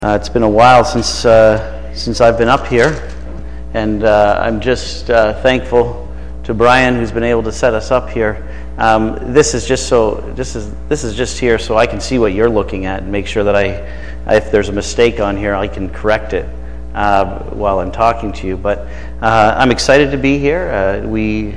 It's been a while since I've been up here, and I'm just thankful to Brian, who's been able to set us up here. This is just here so I can see what you're looking at and make sure that if there's a mistake on here, I can correct it while I'm talking to you. But I'm excited to be here. We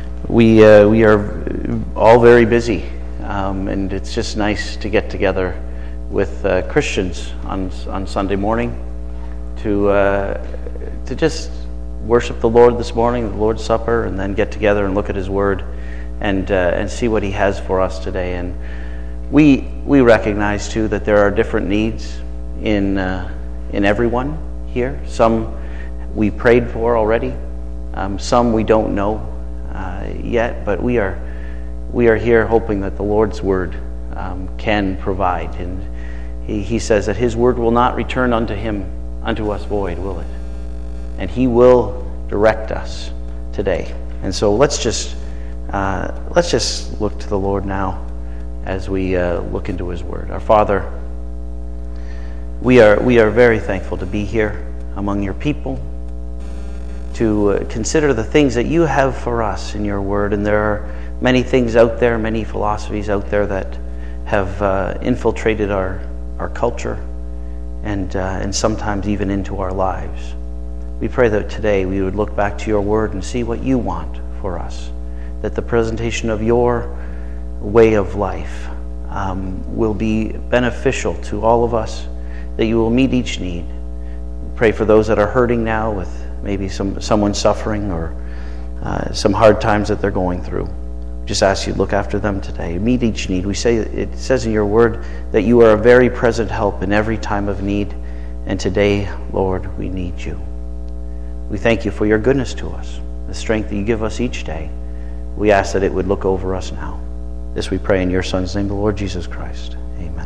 are all very busy, and it's just nice to get together with Christians on Sunday morning to just worship the Lord this morning, the Lord's Supper, and then get together and look at His Word and see what He has for us today. And we recognize too that there are different needs in everyone here. Some we prayed for already, some we don't know yet, but we are here hoping that the Lord's Word can provide. And He says that His word will not return unto us void, will it? And He will direct us today. And so let's just look to the Lord now as we look into His word. Our Father, we are very thankful to be here among Your people, to consider the things that You have for us in Your word. And there are many things out there, many philosophies out there that have infiltrated our culture and sometimes even into our lives. We pray that today we would look back to Your word and see what You want for us, that the presentation of Your way of life will be beneficial to all of us, that You will meet each need. We pray for those that are hurting now with maybe someone suffering or some hard times that they're going through. Just ask You to look after them today. Meet each need. It says in Your word that You are a very present help in every time of need. And today, Lord, we need You. We thank You for Your goodness to us, the strength that You give us each day. We ask that it would look over us now. This we pray in Your Son's name, the Lord Jesus Christ. Amen.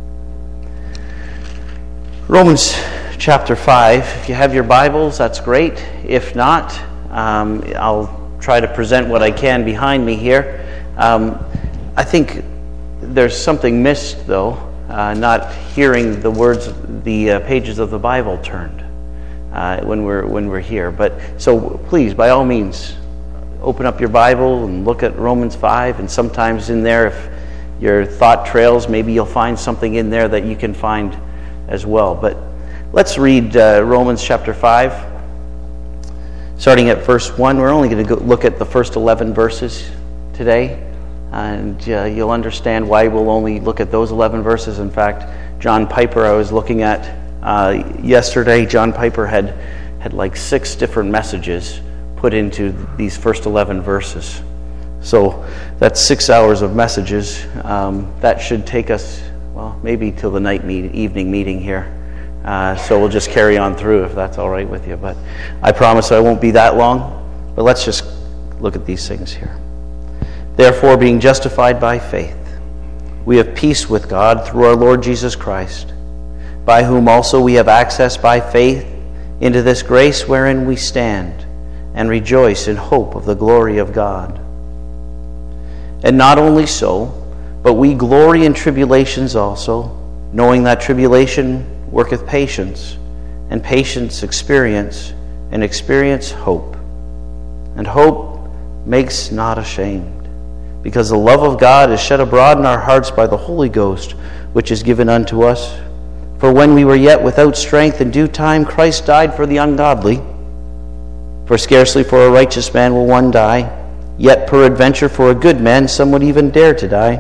Romans chapter 5. If you have your Bibles, that's great. If not, I'll try to present what I can behind me here. I think there's something missed, though, not hearing the words, the pages of the Bible turned when we're here. But so please, by all means, open up your Bible and look at Romans 5. And sometimes in there, if your thought trails, maybe you'll find something in there that you can find as well. But let's read Romans chapter 5. Starting at verse 1, we're only going to look at the first 11 verses today, and you'll understand why we'll only look at those 11 verses. In fact, John Piper, I was looking at yesterday, John Piper had like 6 different messages put into these first 11 verses. So that's 6 hours of messages. That should take us, well, maybe till the evening meeting here. So we'll just carry on through if that's all right with you. But I promise I won't be that long. But let's just look at these things here. Therefore, being justified by faith, we have peace with God through our Lord Jesus Christ, by whom also we have access by faith into this grace wherein we stand, and rejoice in hope of the glory of God. And not only so, but we glory in tribulations also, knowing that tribulation worketh patience, and patience experience, and experience hope. And hope makes not ashamed, because the love of God is shed abroad in our hearts by the Holy Ghost, which is given unto us. For when we were yet without strength, in due time Christ died for the ungodly. For scarcely for a righteous man will one die, yet peradventure for a good man some would even dare to die.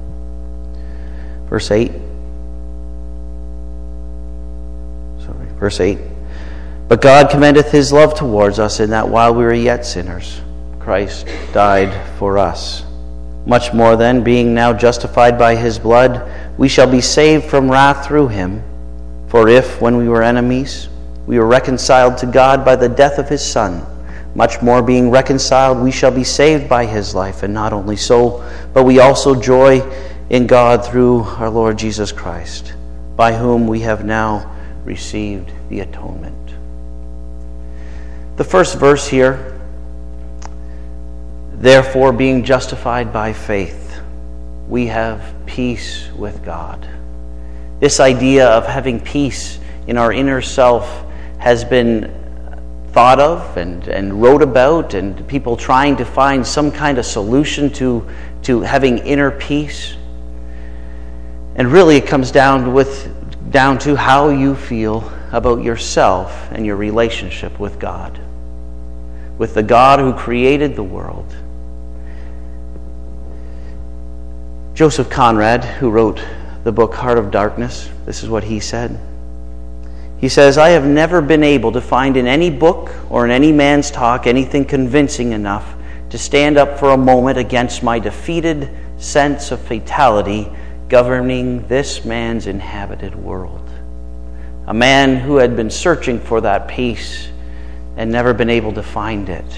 Verse 8. Verse 8, but God commendeth His love towards us, in that while we were yet sinners, Christ died for us. Much more then, being now justified by His blood, we shall be saved from wrath through Him. For if, when we were enemies, we were reconciled to God by the death of His Son, much more being reconciled, we shall be saved by His life. And not only so, but we also joy in God through our Lord Jesus Christ, by whom we have now received the atonement. The first verse here, therefore being justified by faith, we have peace with God. This idea of having peace in our inner self has been thought of and wrote about, and people trying to find some kind of solution to having inner peace. And really it comes down to how you feel about yourself and your relationship with God, with the God who created the world. Joseph Conrad, who wrote the book Heart of Darkness, this is what he said. He says, "I have never been able to find in any book or in any man's talk anything convincing enough to stand up for a moment against my defeated sense of fatality governing this man's inhabited world." A man who had been searching for that peace and never been able to find it.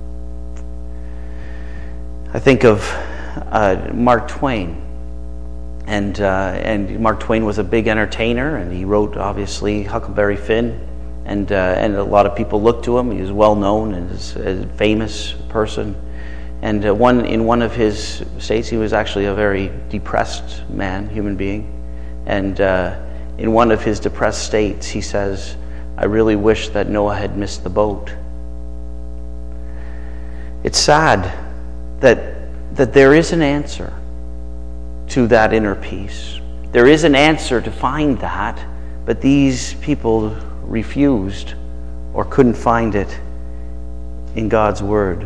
I think of Mark Twain, and Mark Twain was a big entertainer, and he wrote obviously Huckleberry Finn, and a lot of people looked to him. He was well known and a famous person. And in one of his states, he was actually a very depressed human being, and in one of his depressed states, he says, "I really wish that Noah had missed the boat." It's sad that there is an answer to that inner peace. There is an answer to find that, but these people refused or couldn't find it in God's Word.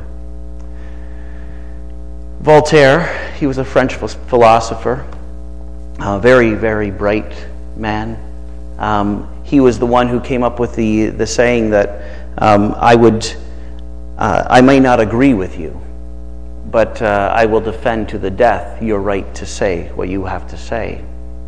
Voltaire, he was a French philosopher, a very, very bright man. He was the one who came up with the saying that I may not agree with you, but I will defend to the death your right to say what you have to say.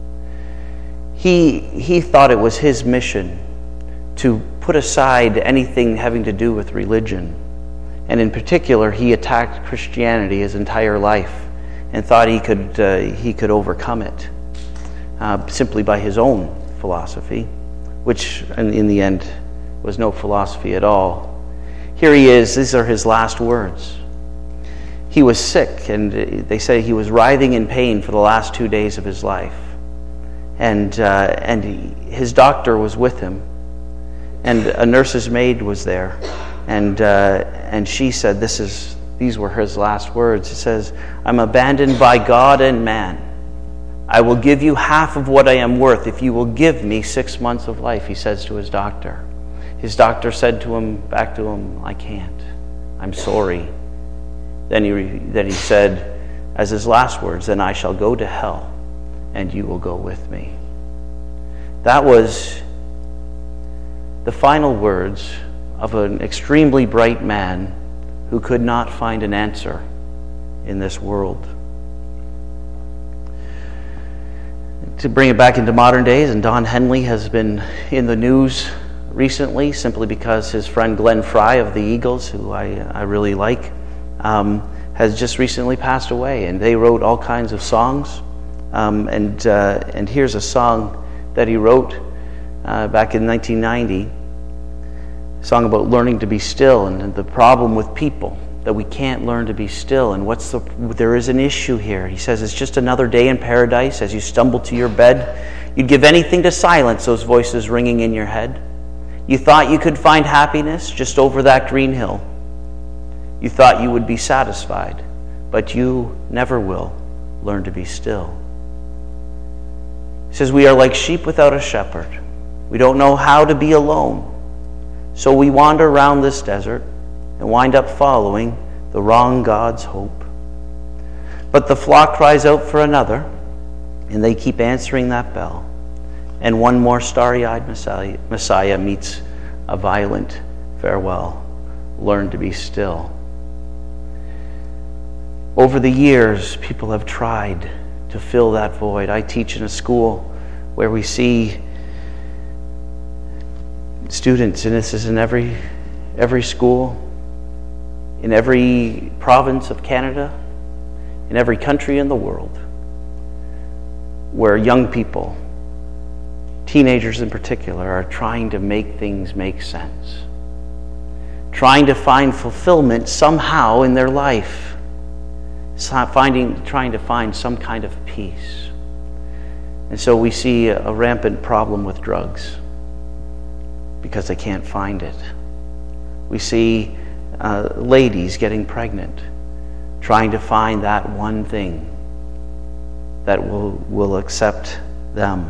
He thought it was his mission to put aside anything having to do with religion. And in particular, he attacked Christianity his entire life and thought he could overcome it simply by his own philosophy, which in the end was no philosophy at all. Here he is, these are his last words. He was sick, and they say he was writhing in pain for the last 2 days of his life. And his doctor was with him, and a nurse's maid was there, and she said, these were his last words. It says, "I'm abandoned by God and man. I will give you half of what I am worth if you will give me 6 months of life," he says to his doctor. His doctor said back to him, "I can't. I'm sorry." Then he said, as his last words, "Then I shall go to hell, and you will go with me." That was the final words of an extremely bright man who could not find an answer in this world. To bring it back into modern days, and Don Henley has been in the news recently simply because his friend Glenn Fry of the Eagles, who I really like, has just recently passed away, and they wrote all kinds of songs. And here's a song that he wrote back in 1990, a song about learning to be still and the problem with people, that we can't learn to be still. And there is an issue here. He says, "It's just another day in paradise. As you stumble to your bed, you'd give anything to silence those voices ringing in your head. You thought you could find happiness just over that green hill. You thought you would be satisfied, but you never will learn to be still." He says, "We are like sheep without a shepherd. We don't know how to be alone. So we wander around this desert and wind up following the wrong God's hope. But the flock cries out for another, and they keep answering that bell. And one more starry-eyed Messiah meets a violent farewell. Learn to be still." Over the years, people have tried to fill that void. I teach in a school where we see students, and this is in every school, in every province of Canada, in every country in the world, where young people, teenagers in particular, are trying to make things make sense, trying to find fulfillment somehow in their life, trying to find some kind of peace. And so we see a rampant problem with drugs. because they can't find it. We see ladies getting pregnant, trying to find that one thing that will accept them.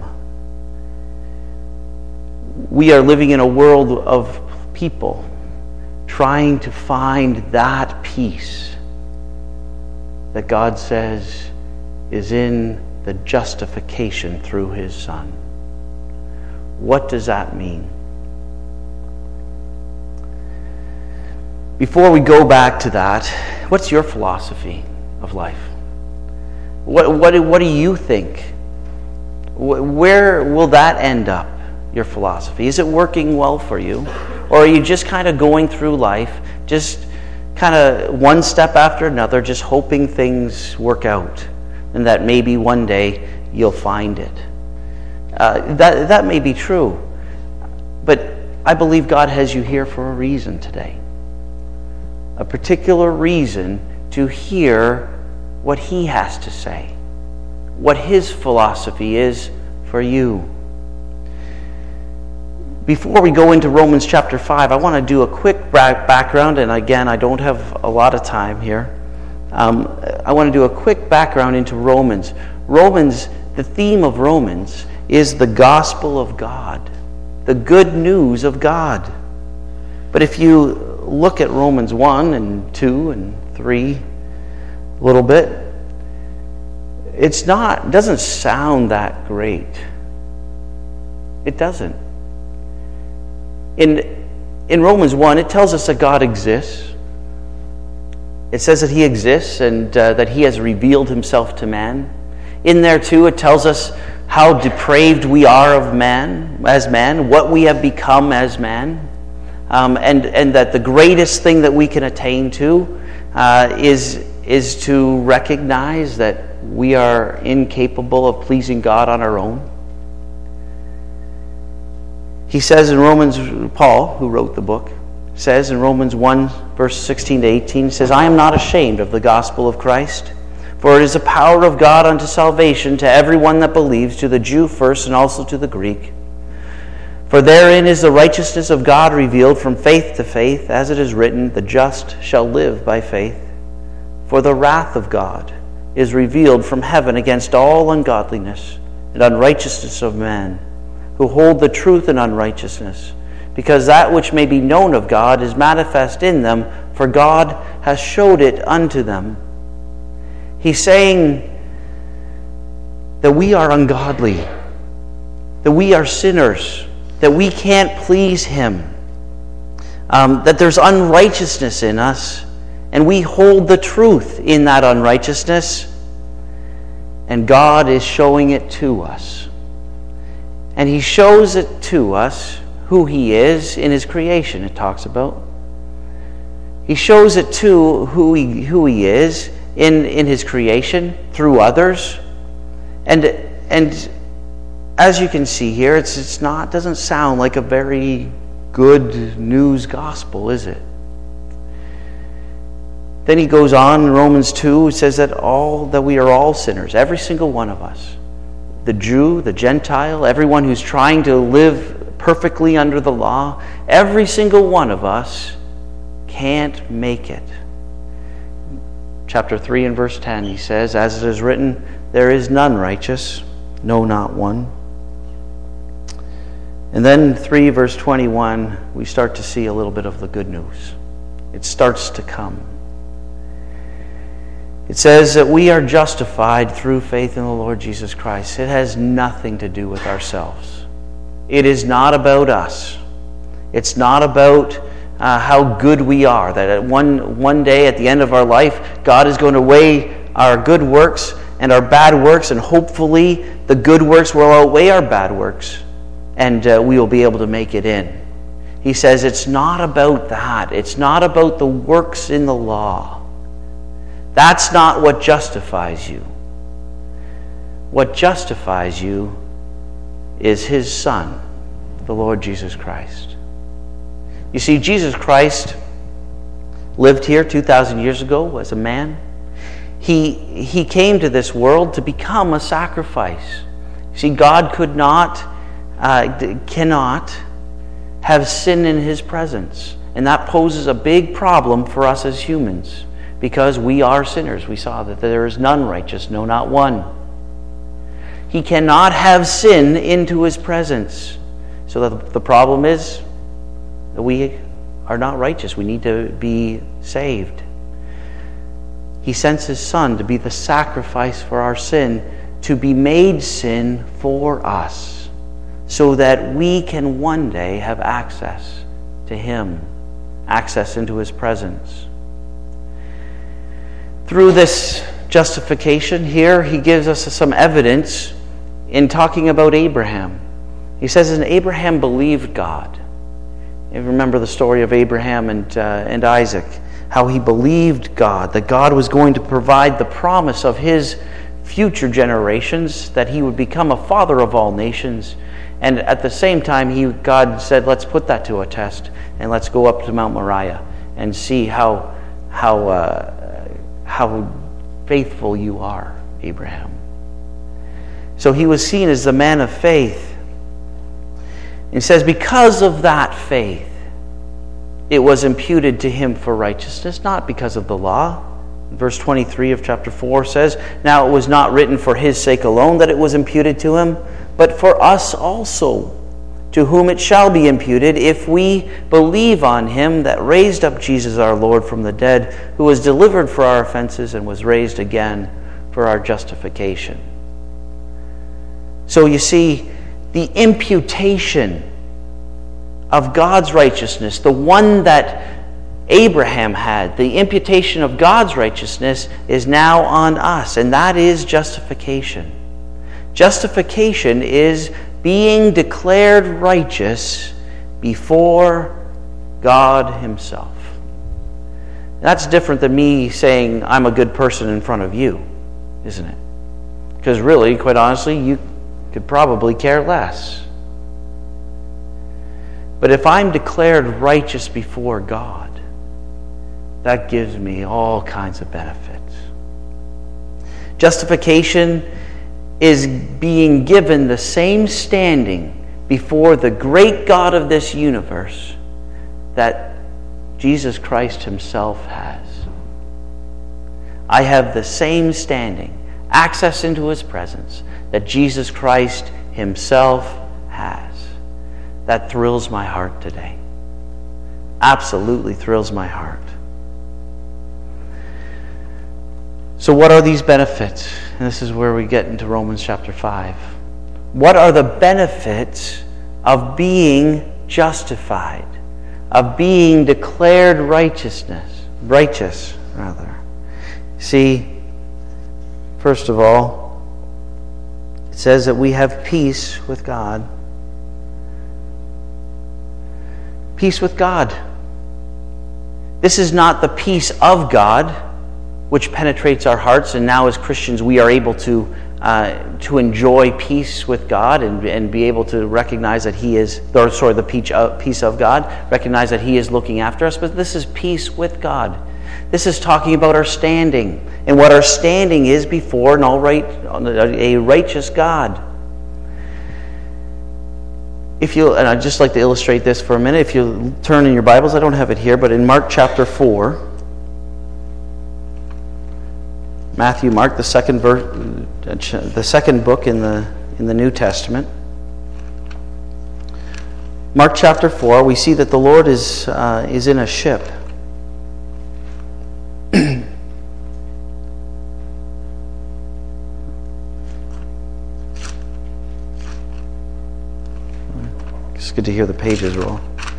We are living in a world of people trying to find that peace that God says is in the justification through His Son. What does that mean? Before we go back to that, what's your philosophy of life? What do you think? Where will that end up, your philosophy? Is it working well for you? Or are you just kind of going through life, just kind of one step after another, just hoping things work out and that maybe one day you'll find it? That may be true, but I believe God has you here for a reason today. A particular reason to hear what He has to say, what His philosophy is for you. Before we go into Romans chapter 5, I want to do a quick background, and again, I don't have a lot of time here. I want to do a quick background into Romans. The theme of Romans is the gospel of God, the good news of God. But if you look at Romans 1 and 2 and 3 a little bit, it doesn't sound that great. It doesn't. In Romans 1, it tells us that God exists. It says that He exists and that He has revealed Himself to man. In there too, it tells us how depraved we are as man, what we have become as man, and that the greatest thing that we can attain to is to recognize that we are incapable of pleasing God on our own. He says in Romans, Paul, who wrote the book, says in Romans 1, verse 16 to 18, says, I am not ashamed of the gospel of Christ, for it is the power of God unto salvation to everyone that believes, to the Jew first and also to the Greek. For therein is the righteousness of God revealed from faith to faith, as it is written, the just shall live by faith. For the wrath of God is revealed from heaven against all ungodliness and unrighteousness of men, who hold the truth in unrighteousness, because that which may be known of God is manifest in them, for God has showed it unto them. He's saying that we are ungodly, that we are sinners, that we can't please Him, that there's unrighteousness in us, and we hold the truth in that unrighteousness, and God is showing it to us. And He shows it to us who He is in His creation, it talks about. He shows it to who He is in His creation through others. And as you can see here, it doesn't sound like a very good news gospel, is it? Then he goes on in Romans 2, it says that we are all sinners, every single one of us. The Jew, the Gentile, everyone who's trying to live perfectly under the law, every single one of us can't make it. Chapter 3 and verse 10, he says, as it is written, there is none righteous, no, not one. And then 3 verse 21, we start to see a little bit of the good news. It starts to come. It says that we are justified through faith in the Lord Jesus Christ. It has nothing to do with ourselves. It is not about us. It's not about how good we are. That at one day at the end of our life, God is going to weigh our good works and our bad works, and hopefully the good works will outweigh our bad works, and we will be able to make it in. He says it's not about that. It's not about the works in the law. That's not what justifies you. What justifies you is His Son, the Lord Jesus Christ. You see, Jesus Christ lived here 2,000 years ago as a man. He came to this world to become a sacrifice. See, God cannot have sin in his presence. And that poses a big problem for us as humans, because we are sinners. We saw that there is none righteous, no, not one. He cannot have sin into his presence. So the problem is that we are not righteous. We need to be saved. He sends his Son to be the sacrifice for our sin, to be made sin for us, so that we can one day have access to him, access into his presence. Through this justification here, he gives us some evidence in talking about Abraham. He says, and Abraham believed God. You remember the story of Abraham and Isaac, how he believed God, that God was going to provide the promise of his future generations, that he would become a father of all nations. And at the same time, God said, let's put that to a test, and let's go up to Mount Moriah and see how faithful you are, Abraham. So he was seen as the man of faith. He says, because of that faith, it was imputed to him for righteousness, not because of the law. Verse 23 of chapter 4 says, now it was not written for his sake alone that it was imputed to him, but for us also, to whom it shall be imputed, if we believe on him that raised up Jesus our Lord from the dead, who was delivered for our offenses and was raised again for our justification. So you see, the imputation of God's righteousness, the one that Abraham had, the imputation of God's righteousness is now on us, and that is justification. Justification is being declared righteous before God himself. That's different than me saying I'm a good person in front of you, isn't it? Because really, quite honestly, you could probably care less. But if I'm declared righteous before God, that gives me all kinds of benefits. Justification is being given the same standing before the great God of this universe that Jesus Christ himself has. I have the same standing, access into his presence, that Jesus Christ himself has. That thrills my heart today. Absolutely thrills my heart. So what are these benefits? And this is where we get into Romans chapter 5. What are the benefits of being justified, of being declared righteous? See, first of all, it says that we have peace with God. Peace with God. This is not the peace of God, which penetrates our hearts, and now as Christians we are able to enjoy peace with God and be able to recognize that He is, the peace of God, recognize that He is looking after us. But this is peace with God. This is talking about our standing and what our standing is before a righteous God. And I'd just like to illustrate this for a minute. If you turn in your Bibles, I don't have it here, but in Mark chapter 4, Mark, the second book in the New Testament. Mark chapter 4, we see that the Lord is in a ship. It's good to hear the pages roll.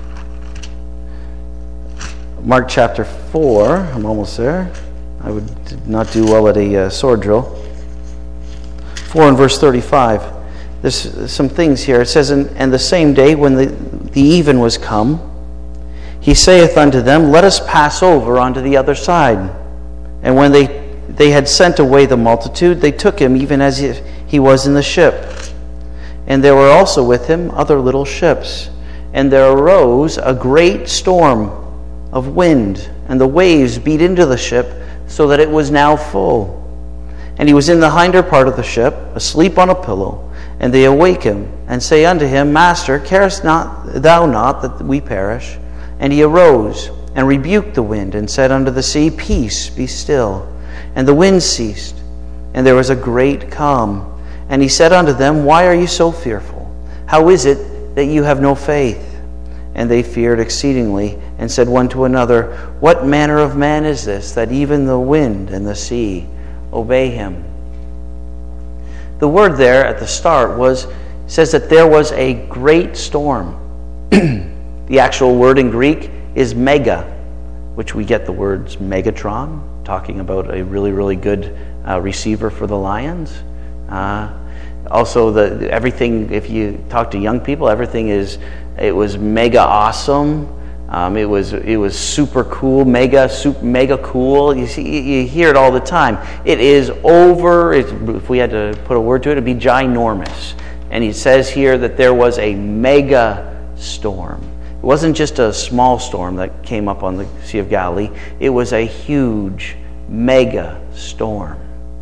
Mark chapter 4, I'm almost there. I would not do well at a sword drill. 4 and verse 35. There's some things here. It says, And the same day when the even was come, he saith unto them, Let us pass over unto the other side. And when they had sent away the multitude, they took him even as he was in the ship. And there were also with him other little ships. And there arose a great storm of wind, and the waves beat into the ship, so that it was now full. And he was in the hinder part of the ship, asleep on a pillow. And they awake him, and say unto him, Master, carest thou not that we perish? And he arose, and rebuked the wind, and said unto the sea, Peace, be still. And the wind ceased, and there was a great calm. And he said unto them, Why are you so fearful? How is it that you have no faith? And they feared exceedingly, and said one to another, What manner of man is this, that even the wind and the sea obey him? The word there at the start says that there was a great storm. The actual word in Greek is mega, which we get the words Megatron, talking about a really, really good receiver for the Lions. Also, everything, if you talk to young people, it was mega awesome. It was super cool, mega cool. You hear it all the time. It is over. If we had to put a word to it, it'd be ginormous. And he says here that there was a mega storm. It wasn't just a small storm that came up on the Sea of Galilee. It was a huge, mega storm.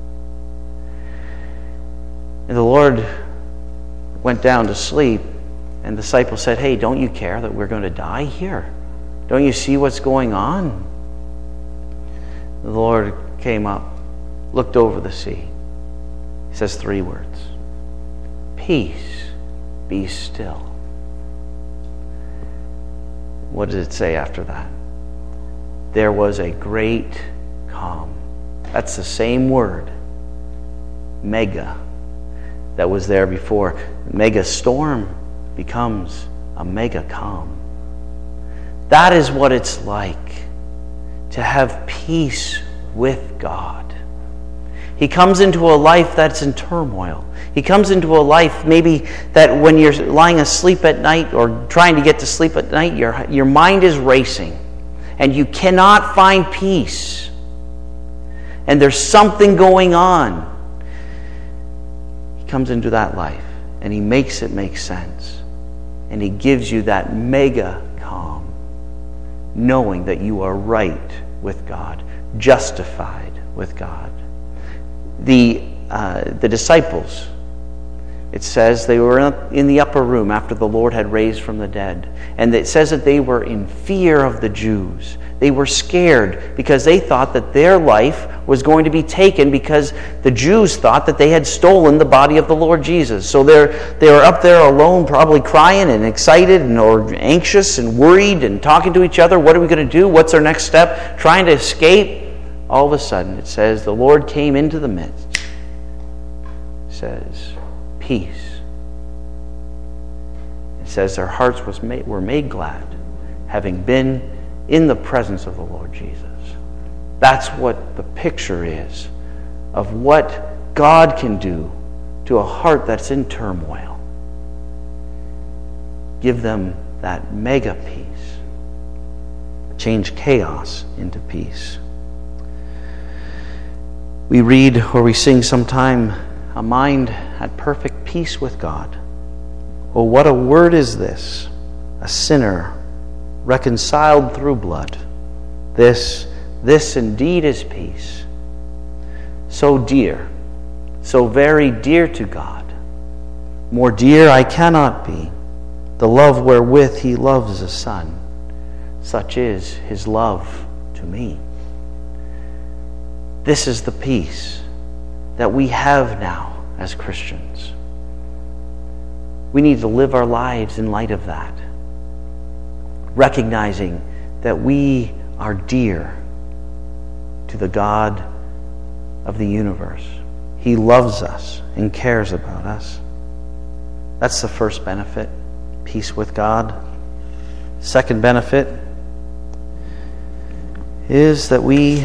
And the Lord went down to sleep, and the disciples said, Hey, don't you care that we're going to die here? Don't you see what's going on? The Lord came up, looked over the sea. He says 3 words. Peace, be still. What does it say after that? There was a great calm. That's the same word, mega, that was there before. Mega storm becomes a mega calm. That is what it's like to have peace with God. He comes into a life that's in turmoil. He comes into a life maybe that when you're lying asleep at night or trying to get to sleep at night, your mind is racing and you cannot find peace. And there's something going on. He comes into that life and he makes it make sense. And he gives you that mega calm, knowing that you are right with God, justified with God. The disciples, it says they were in the upper room after the Lord had raised from the dead. And it says that they were in fear of the Jews. They were scared because they thought that their life was going to be taken because the Jews thought that they had stolen the body of the Lord Jesus. So they were up there alone, probably crying and excited or anxious and worried and talking to each other. What are we going to do? What's our next step? Trying to escape. All of a sudden, it says the Lord came into the midst. It says, peace. It says their hearts were made glad, having been in the presence of the Lord Jesus. That's what the picture is of what God can do to a heart that's in turmoil. Give them that mega peace. Change chaos into peace. We read or we sing sometime, a mind at perfect peace with God. Oh, what a word is this! A sinner reconciled through blood. This indeed is peace. So dear, so very dear to God. More dear I cannot be. The love wherewith he loves a son. Such is his love to me. This is the peace that we have now as Christians. We need to live our lives in light of that, recognizing that we are dear to the God of the universe. He loves us and cares about us. That's the first benefit, peace with God. Second benefit is that we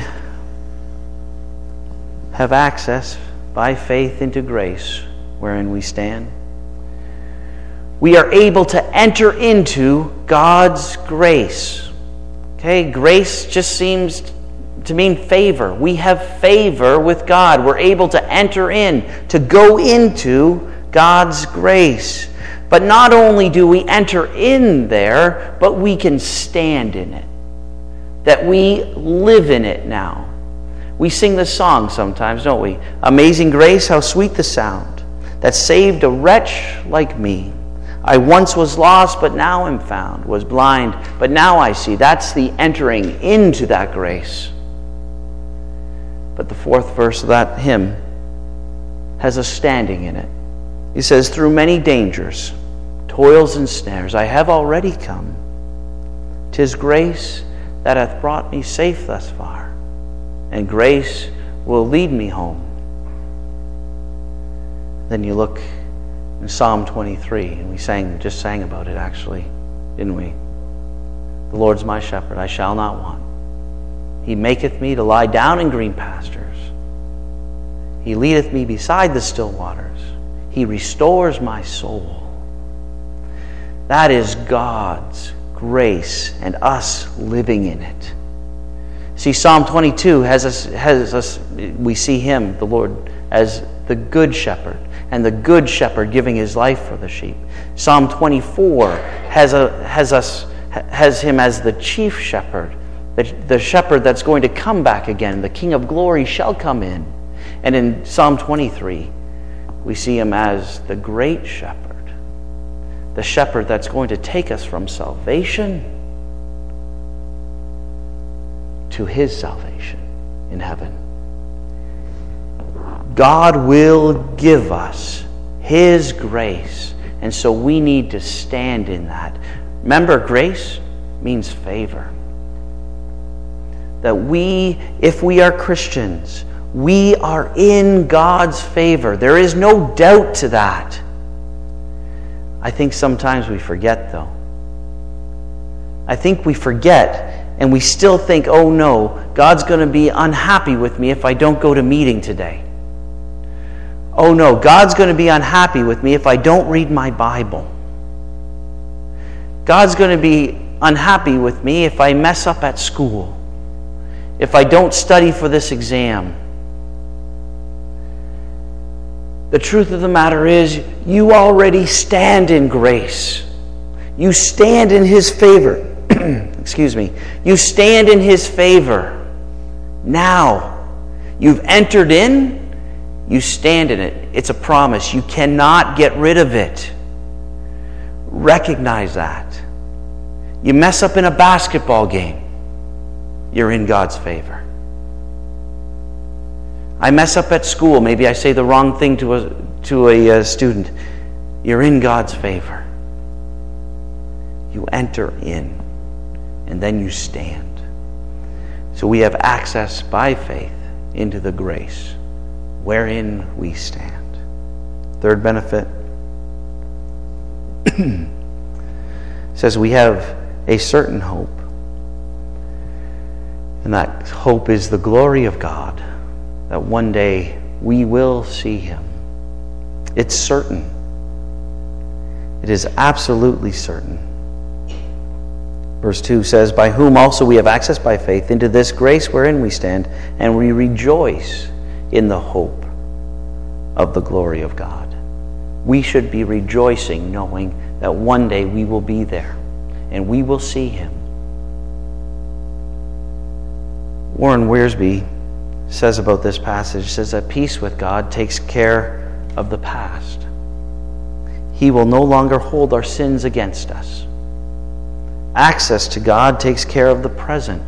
have access by faith into grace wherein we stand. We are able to enter into God's grace. Okay, grace just seems to mean favor. We have favor with God. We're able to enter in, to go into God's grace. But not only do we enter in there, but we can stand in it. That we live in it now. We sing this song sometimes, don't we? Amazing grace, how sweet the sound that saved a wretch like me. I once was lost, but now am found. Was blind, but now I see. That's the entering into that grace. But the fourth verse of that hymn has a standing in it. He says, through many dangers, toils and snares, I have already come. 'Tis grace that hath brought me safe thus far, and grace will lead me home. Then you look in Psalm 23, and we just sang about it actually, didn't we? The Lord's my shepherd, I shall not want. He maketh me to lie down in green pastures. He leadeth me beside the still waters. He restores my soul. That is God's grace and us living in it. See, Psalm 22 has us, we see him, the Lord, as the good shepherd, and the good shepherd giving his life for the sheep. Psalm 24 has him as the chief shepherd, the shepherd that's going to come back again. The King of glory shall come in. And in Psalm 23, we see him as the great shepherd, the shepherd that's going to take us from salvation to his salvation in heaven. God will give us his grace, and so we need to stand in that. Remember, grace means favor. That if we are Christians, we are in God's favor. There is no doubt to that. I think sometimes we forget, though. I think we forget, and we still think, oh no, God's going to be unhappy with me if I don't go to meeting today. Oh no, God's going to be unhappy with me if I don't read my Bible. God's going to be unhappy with me if I mess up at school, if I don't study for this exam. The truth of the matter is, you already stand in grace. You stand in his favor. Excuse me. You stand in his favor. Now, you've entered in, you stand in it. It's a promise. You cannot get rid of it. Recognize that. You mess up in a basketball game, you're in God's favor. I mess up at school. Maybe I say the wrong thing to a student. You're in God's favor. You enter in, and then you stand. So we have access by faith into the grace wherein we stand. Third benefit says we have a certain hope. And that hope is the glory of God, that one day we will see him. It's certain. It is absolutely certain. Verse 2 says, by whom also we have access by faith into this grace wherein we stand, and we rejoice in the hope of the glory of God. We should be rejoicing knowing that one day we will be there and we will see him. Warren Wiersbe says about this passage, says that peace with God takes care of the past. He will no longer hold our sins against us. Access to God takes care of the present.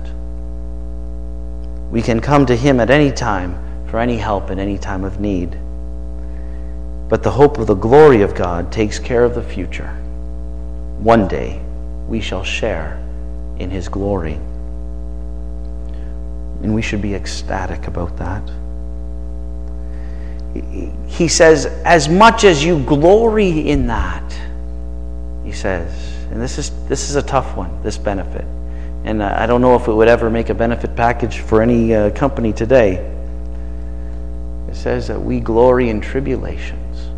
We can come to him at any time for any help in any time of need. But the hope of the glory of God takes care of the future. One day we shall share in his glory. And we should be ecstatic about that. He says, as much as you glory in that, he says, and this is a tough one, this benefit. And I don't know if it would ever make a benefit package for any company today. It says that we glory in tribulations.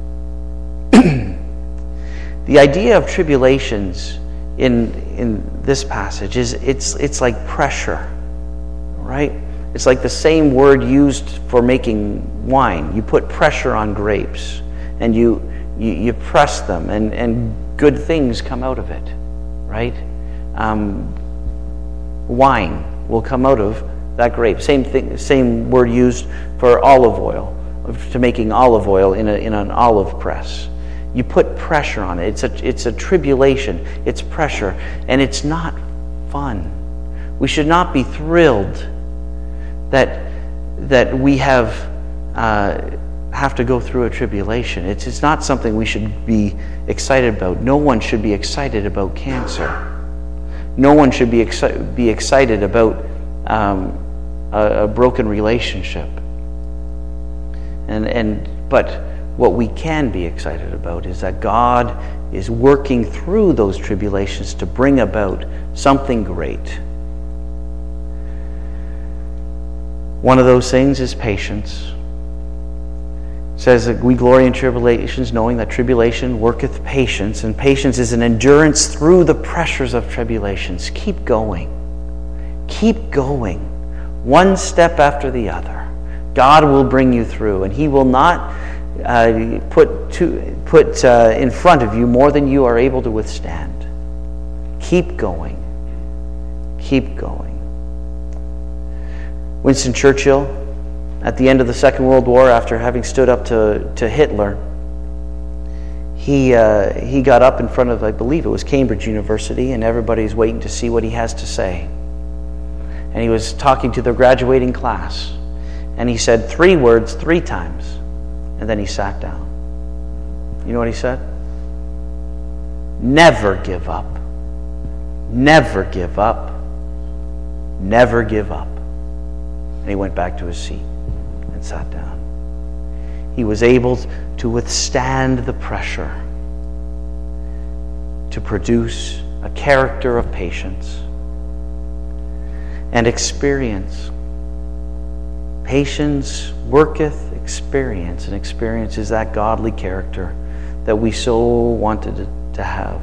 The idea of tribulations in this passage is it's like pressure, right? It's like the same word used for making wine. You put pressure on grapes and you press them and good things come out of it, right? Wine will come out of that grape. Same thing, same word used for olive oil, to making olive oil in an olive press. You put pressure on it. It's a tribulation. It's pressure, and it's not fun. We should not be thrilled that we have to go through a tribulation. It's not something we should be excited about. No one should be excited about cancer. No one should be excited about a broken relationship. But what we can be excited about is that God is working through those tribulations to bring about something great. One of those things is patience. It says that we glory in tribulations, knowing that tribulation worketh patience, and patience is an endurance through the pressures of tribulations. Keep going. Keep going. One step after the other. God will bring you through, and He will not put in front of you more than you are able to withstand. Keep going. Keep going. Winston Churchill, at the end of the Second World War, after having stood up to Hitler, he got up in front of, I believe it was Cambridge University, and everybody's waiting to see what he has to say. And he was talking to the graduating class, and he said 3 words 3 times, and then he sat down. You know what he said? Never give up. Never give up. Never give up. And he went back to his seat and sat down. He was able to withstand the pressure to produce a character of patience and experience. Patience worketh experience, and experience is that godly character that we so wanted to have.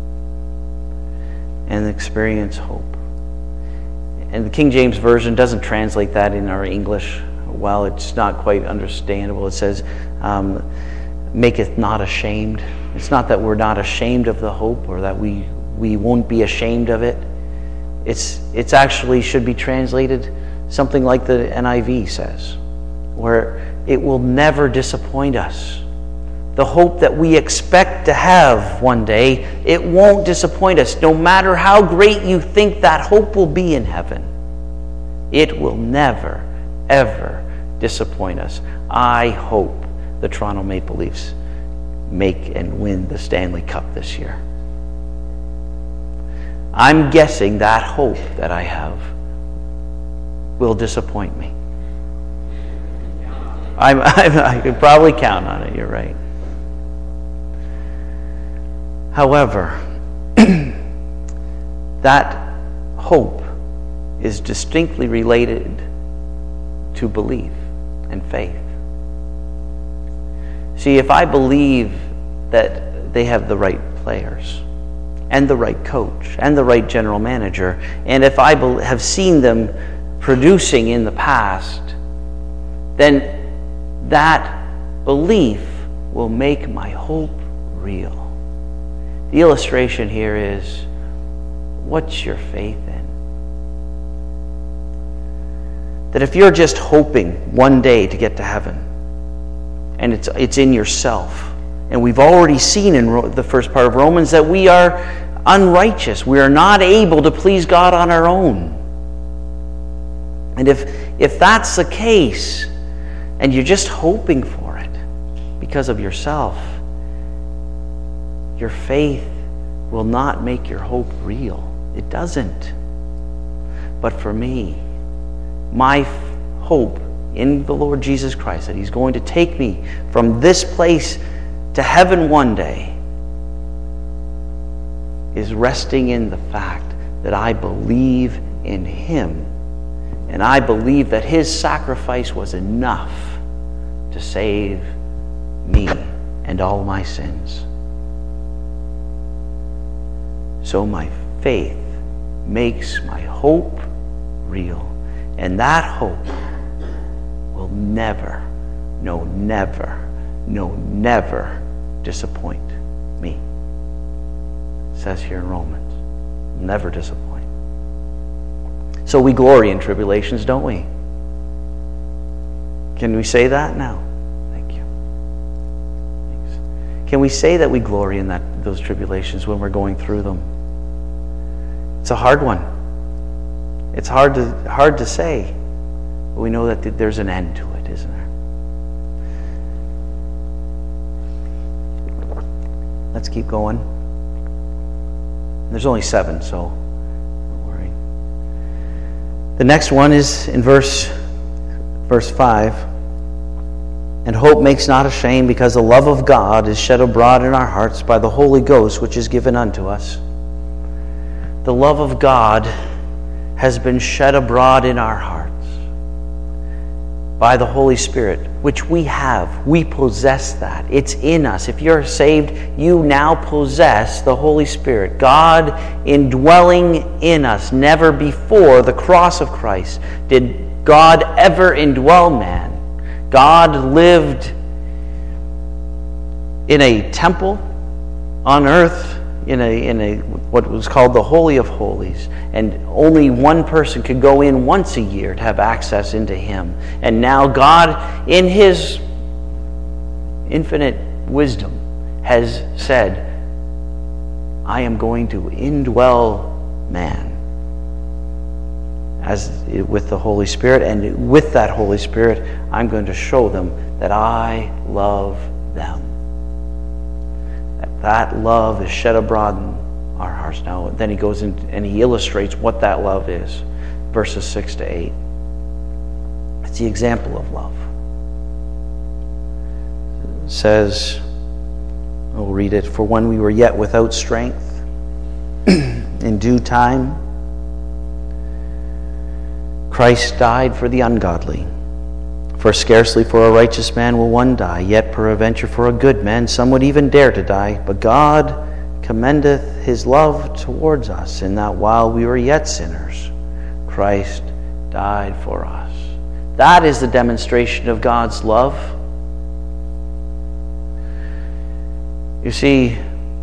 And experience hope. And the King James Version doesn't translate that in our English well. It's not quite understandable. It says, maketh not ashamed. It's not that we're not ashamed of the hope, or that we won't be ashamed of it. It's actually should be translated something like the NIV says, where it will never disappoint us. The hope that we expect to have one day, it won't disappoint us. No matter how great you think that hope will be in heaven, it will never, ever disappoint us. I hope the Toronto Maple Leafs make and win the Stanley Cup this year. I'm guessing that hope that I have will disappoint me. I could probably count on it, you're right. However, that hope is distinctly related to belief and faith. See, if I believe that they have the right players and the right coach and the right general manager, and if I have seen them producing in the past, then that belief will make my hope real. The illustration here is, what's your faith in? That if you're just hoping one day to get to heaven, and it's in yourself, and we've already seen in the first part of Romans that we are unrighteous. We are not able to please God on our own. And if that's the case, and you're just hoping for it because of yourself, your faith will not make your hope real. It doesn't. But for me, my hope in the Lord Jesus Christ, that He's going to take me from this place to heaven one day, is resting in the fact that I believe in Him, and I believe that His sacrifice was enough to save me and all my sins. So my faith makes my hope real. And that hope will never disappoint me. It says here in Romans, never disappoint. So we glory in tribulations, don't we? Can we say that now? Thank you. Thanks. Can we say that we glory in those tribulations when we're going through them? It's a hard one. It's hard to say. But we know that there's an end to it, isn't there? Let's keep going. There's only 7, so don't worry. The next one is in verse 5. And hope makes not ashamed, because the love of God is shed abroad in our hearts by the Holy Ghost, which is given unto us. The love of God has been shed abroad in our hearts by the Holy Spirit, which we have. We possess that. It's in us. If you're saved, you now possess the Holy Spirit. God indwelling in us. Never before the cross of Christ did God ever indwell man. God lived in a temple on earth, in a what was called the Holy of Holies, and only one person could go in once a year to have access into Him. And now God, in His infinite wisdom, has said, I am going to indwell man with the Holy Spirit, and with that Holy Spirit, I'm going to show them that I love them. That love is shed abroad in our hearts now. Then he goes in and he illustrates what that love is. Verses 6 to 8. It's the example of love. It says, I'll read it. For when we were yet without strength, in due time, Christ died for the ungodly. For scarcely for a righteous man will one die, yet peradventure for a good man some would even dare to die. But God commendeth His love towards us, in that while we were yet sinners, Christ died for us. That is the demonstration of God's love. You see,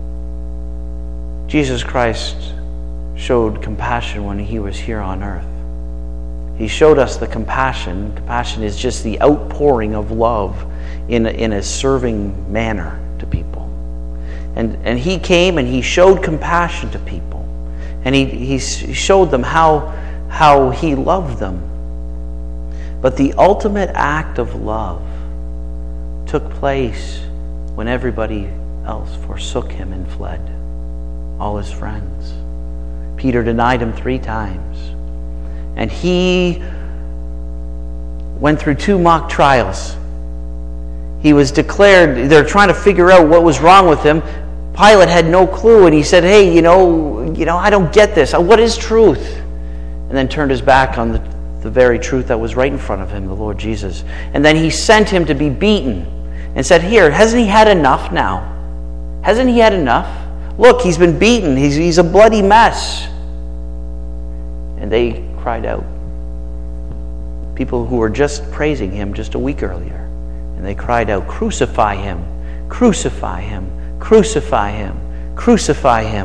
Jesus Christ showed compassion when He was here on earth. He showed us the compassion. Compassion is just the outpouring of love in a serving manner to people. And He came and He showed compassion to people. And He showed them how He loved them. But the ultimate act of love took place when everybody else forsook Him and fled. All His friends. Peter denied Him 3 times. And He went through 2 mock trials. He was declared, they're trying to figure out what was wrong with Him. Pilate had no clue, and he said, hey, you know, I don't get this. What is truth? And then turned his back on the very truth that was right in front of him, the Lord Jesus. And then He sent Him to be beaten and said, here, hasn't He had enough now? Hasn't He had enough? Look, He's been beaten. He's a bloody mess. And they cried out. People who were just praising Him just a week earlier. And they cried out, crucify Him, crucify Him, crucify Him, crucify Him.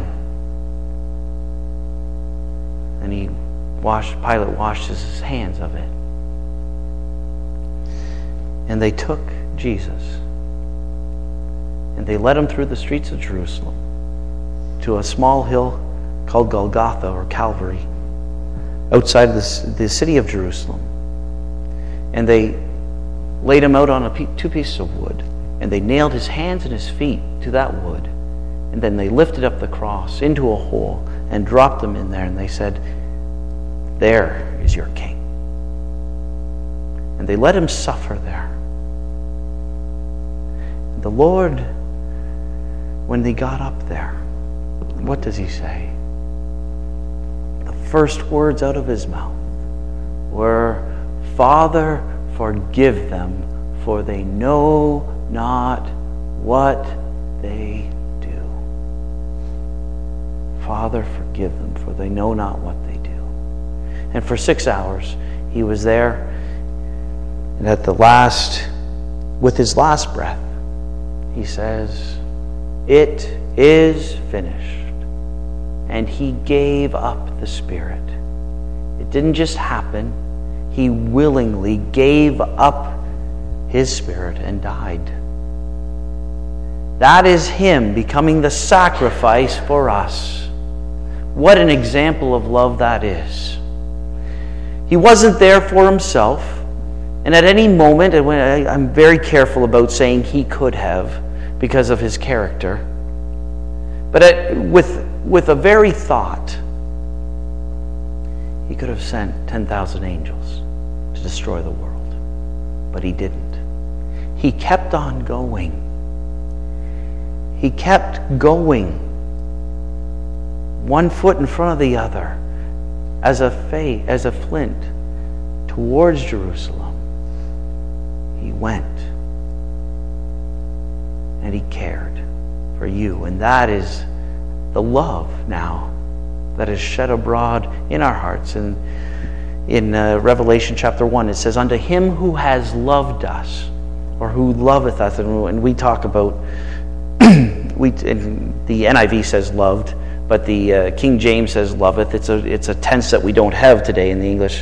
And Pilate washed His hands of it. And they took Jesus and they led Him through the streets of Jerusalem to a small hill called Golgotha or Calvary, outside of the city of Jerusalem. And they laid Him out on 2 pieces of wood, and they nailed His hands and His feet to that wood. And then they lifted up the cross into a hole and dropped Him in there, and they said, there is your King. And they let Him suffer there. And the Lord, when they got up there, what does He say? First words out of His mouth were, Father, forgive them, for they know not what they do. Father, forgive them, for they know not what they do. And for 6 hours He was there, and with His last breath, He says, it is finished. And He gave up the spirit. It didn't just happen. He willingly gave up his spirit and died. That is him becoming the sacrifice for us. What an example of love that is. He wasn't there for himself. And at any moment, and I'm very careful about saying he could have because of his character. But with a very thought, he could have sent 10,000 angels to destroy the world. But he didn't. He kept on going. He kept going, one foot in front of the other, as a flint, towards Jerusalem. He went, and he cared for you. And that is the love now that is shed abroad in our hearts. And in Revelation chapter 1, it says, "Unto him who has loved us," or who loveth us. And we talk about, the NIV says loved, but the King James says loveth. It's a tense that we don't have today in the English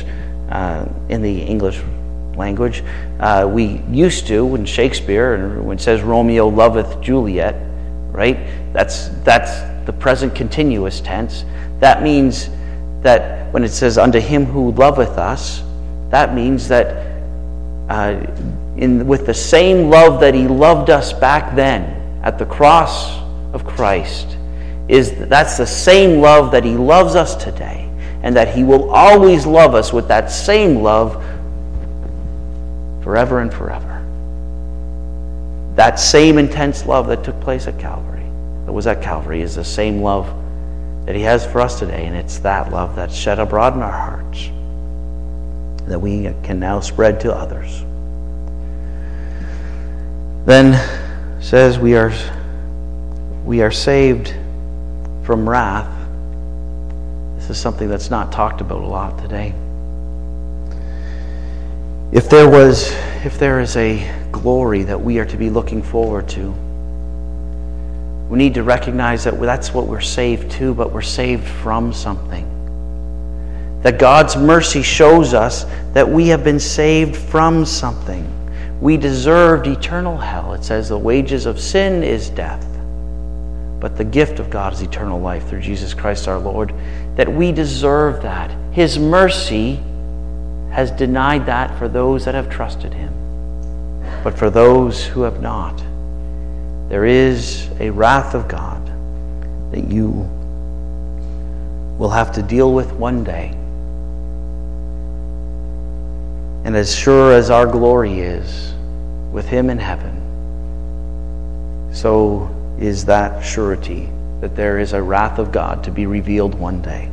language. We used to in Shakespeare, and when it says Romeo loveth Juliet, right? That's the present continuous tense. That means that when it says unto him who loveth us, that means that with the same love that he loved us back then at the cross of Christ, that's the same love that he loves us today, and that he will always love us with that same love forever and forever. That same intense love that took place at Calvary, is the same love that he has for us today, and it's that love that's shed abroad in our hearts that we can now spread to others. Then says we are saved from wrath. This is something that's not talked about a lot today. If there is a glory that we are to be looking forward to, we need to recognize that that's what we're saved to, but we're saved from something. That God's mercy shows us that we have been saved from something. We deserved eternal hell. It says the wages of sin is death, but the gift of God is eternal life through Jesus Christ our Lord. That we deserve that. His mercy has denied that for those that have trusted him. But for those who have not, there is a wrath of God that you will have to deal with one day. And as sure as our glory is with him in heaven, so is that surety that there is a wrath of God to be revealed one day.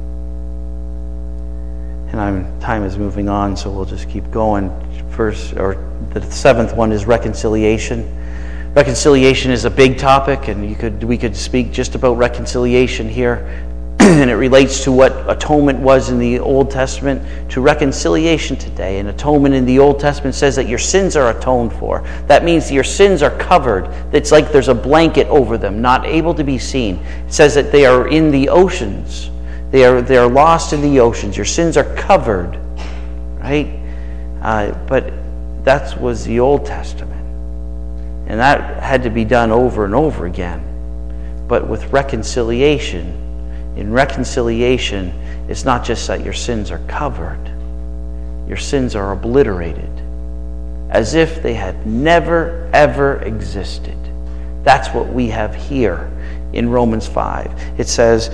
And time is moving on, so we'll just keep going. The seventh one is reconciliation. Reconciliation is a big topic, and we could speak just about reconciliation here. And it relates to what atonement was in the Old Testament to reconciliation today. And atonement in the Old Testament says that your sins are atoned for. That means your sins are covered. It's like there's a blanket over them, not able to be seen. It says that they are in the oceans. They are lost in the oceans. Your sins are covered, right? But that was the Old Testament. And that had to be done over and over again. But with reconciliation, in reconciliation, it's not just that your sins are covered. Your sins are obliterated, as if they had never, ever existed. That's what we have here in Romans 5. It says,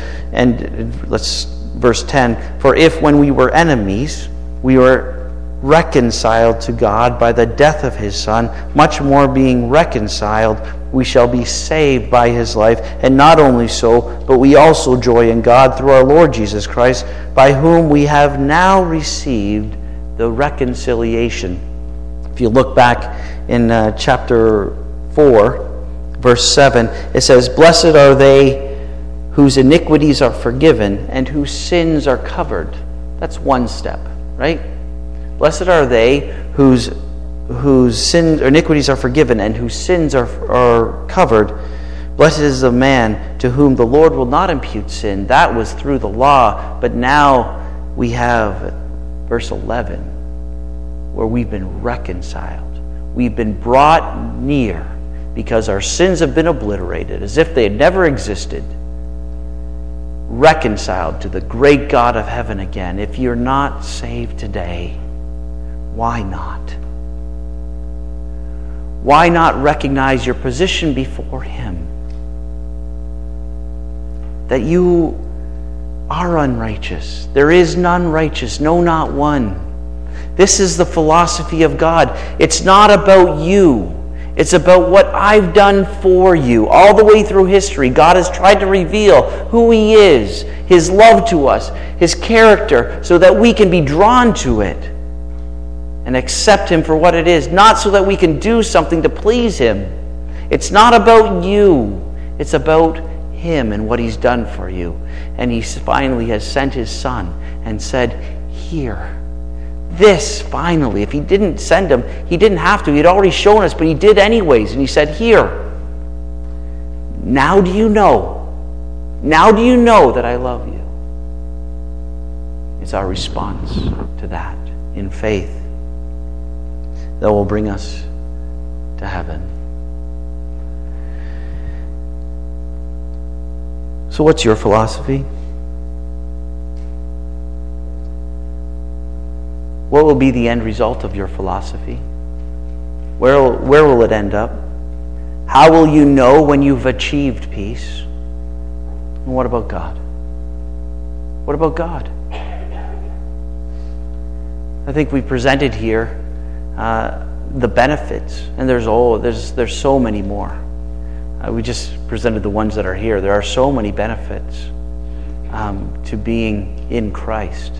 verse 10, "For if when we were enemies, we were reconciled to God by the death of his Son, much more being reconciled, we shall be saved by his life. And not only so, but we also joy in God through our Lord Jesus Christ, by whom we have now received the reconciliation." If you look back in chapter 4, verse 7, it says, "Blessed are they whose iniquities are forgiven and whose sins are covered." That's one step, right? Blessed are they whose sins or iniquities are forgiven and whose sins are covered. Blessed is the man to whom the Lord will not impute sin. That was through the law, but now we have verse 11, where we've been reconciled. We've been brought near because our sins have been obliterated, as if they had never existed. Reconciled to the great God of heaven again. If you're not saved today, why not? Why not recognize your position before Him? That you are unrighteous. There is none righteous, no, not one. This is the philosophy of God. It's not about you. It's about what I've done for you. All the way through history, God has tried to reveal who He is, His love to us, His character, so that we can be drawn to it and accept Him for what it is, not so that we can do something to please Him. It's not about you. It's about Him and what He's done for you. And He finally has sent His Son and said, here. This, finally, if He didn't send Him, He didn't have to. He had already shown us, but He did anyways. And He said, here. Now do you know? Now do you know that I love you? It's our response to that in faith that will bring us to heaven. So what's your philosophy? What will be the end result of your philosophy? Where will it end up? How will you know when you've achieved peace? And what about God? What about God? I think we presented here the benefits, and there's so many more. We just presented the ones that are here. There are so many benefits to being in Christ.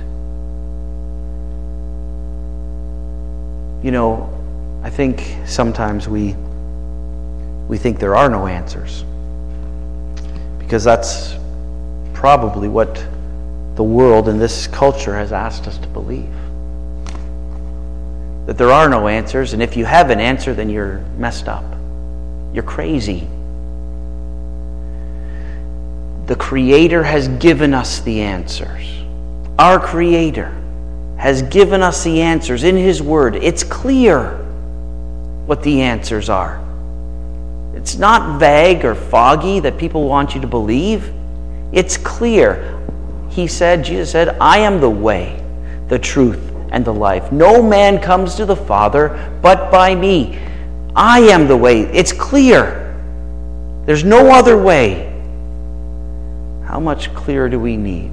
You know, I think sometimes we think there are no answers, because that's probably what the world and this culture has asked us to believe. That there are no answers, and if you have an answer, then you're messed up. You're crazy. The Creator has given us the answers. Our Creator has given us the answers in His Word. It's clear what the answers are. It's not vague or foggy that people want you to believe. It's clear. Jesus said, I am the way, the truth, and the life. No man comes to the Father but by me. I am the way. It's clear. There's no other way. How much clearer do we need?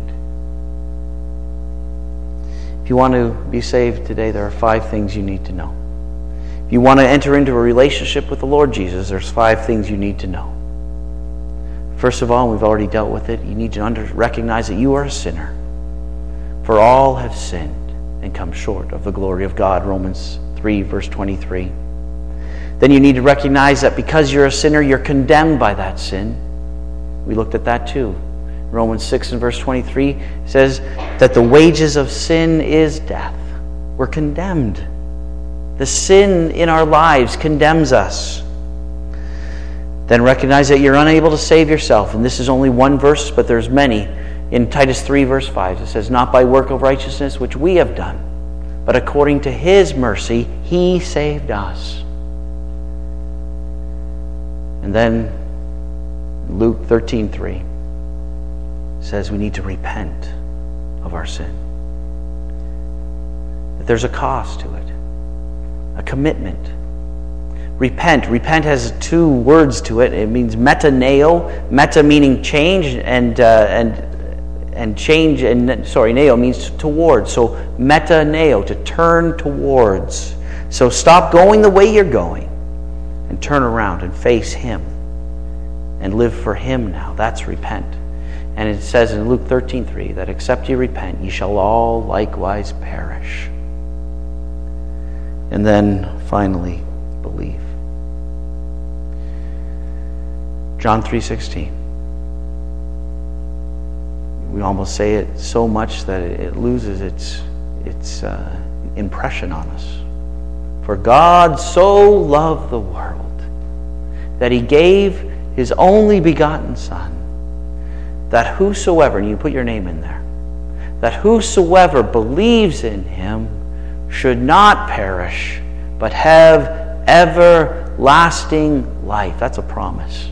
If you want to be saved today, there are 5 things you need to know. If you want to enter into a relationship with the Lord Jesus, there's 5 things you need to know. First of all, we've already dealt with it, you need to recognize that you are a sinner. For all have sinned and come short of the glory of God, Romans 3, verse 23. Then you need to recognize that because you're a sinner, you're condemned by that sin. We looked at that too. Romans 6 and verse 23 says that the wages of sin is death. We're condemned. The sin in our lives condemns us. Then recognize that you're unable to save yourself. And this is only one verse, but there's many. In Titus 3 verse 5 it says, not by work of righteousness which we have done, but according to His mercy He saved us. And then Luke 13:3 says we need to repent of our sin. That there's a cost to it, a commitment. Repent. Repent has 2 words to it. It means metaneo. Meta meaning change, and change, and neo means towards. So metaneo, to turn towards. So stop going the way you're going and turn around and face Him and live for Him now. That's repent. And it says in Luke 13:3 that except you repent, ye shall all likewise perish. And then finally, believe. John 3:16. We almost say it so much that it loses its impression on us. For God so loved the world that He gave His only begotten Son, that whosoever, and you put your name in there, that whosoever believes in him should not perish, but have everlasting life. That's a promise.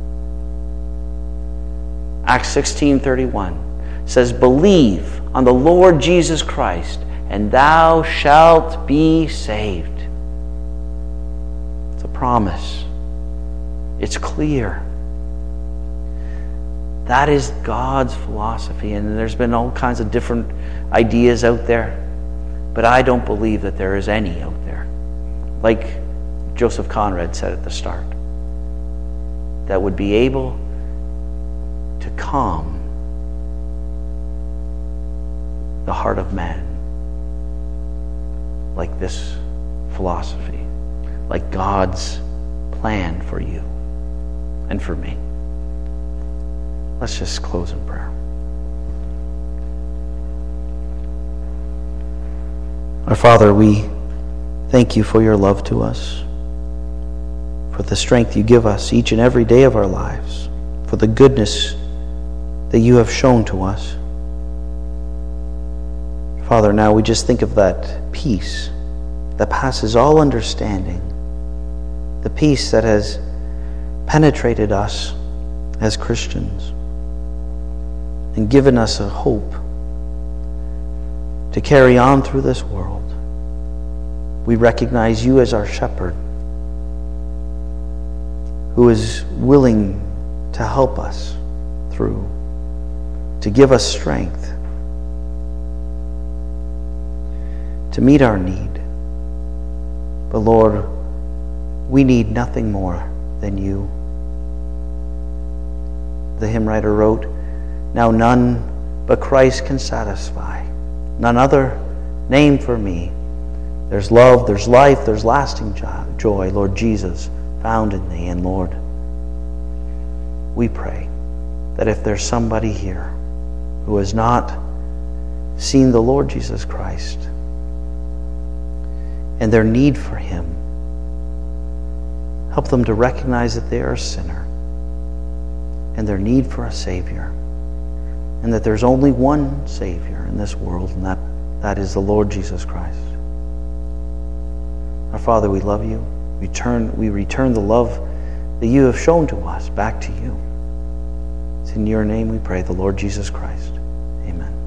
Acts 16:31 says, believe on the Lord Jesus Christ, and thou shalt be saved. It's a promise. It's clear. That is God's philosophy, and there's been all kinds of different ideas out there, but I don't believe that there is any out there, like Joseph Conrad said at the start, that would be able to calm the heart of man like this philosophy, like God's plan for you and for me. Let's just close in prayer. Our Father, we thank you for your love to us, for the strength you give us each and every day of our lives, for the goodness that you have shown to us. Father, now we just think of that peace that passes all understanding, the peace that has penetrated us as Christians and given us a hope to carry on through this world. We recognize you as our shepherd, who is willing to help us through, to give us strength, to meet our need. But Lord, we need nothing more than you. The hymn writer wrote, now none but Christ can satisfy, none other name for me. There's love, there's life, there's lasting joy, Lord Jesus, found in thee. And Lord, we pray that if there's somebody here who has not seen the Lord Jesus Christ and their need for him, help them to recognize that they are a sinner and their need for a Savior, and that there's only one Savior in this world, and that is the Lord Jesus Christ. Our Father, we love you. We return the love that you have shown to us back to you. It's in your name we pray, the Lord Jesus Christ. Amen.